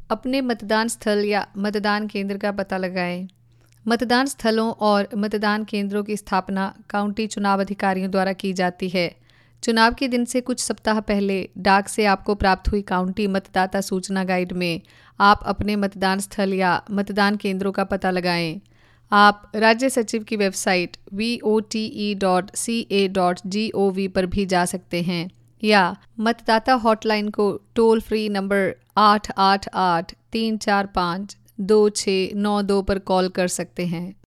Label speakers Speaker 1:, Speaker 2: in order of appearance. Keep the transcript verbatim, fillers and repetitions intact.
Speaker 1: अपने मतदान स्थल या मतदान केंद्र का पता लगाएं। मतदान स्थलों और मतदान केंद्रों की स्थापना काउंटी चुनाव अधिकारियों द्वारा की जाती है। चुनाव के दिन से कुछ सप्ताह पहले डाक से आपको प्राप्त हुई काउंटी मतदाता सूचना गाइड में आप अपने मतदान स्थल या मतदान केंद्रों का पता लगाएं। आप राज्य सचिव की website V O T E dot C A dot G O V पर भी जा सकते हैं या मतदाता हॉटलाइन को टोल फ्री नंबर आठ आठ आठ तीन चार पाँच दो छः नौ दो पर कॉल कर सकते हैं।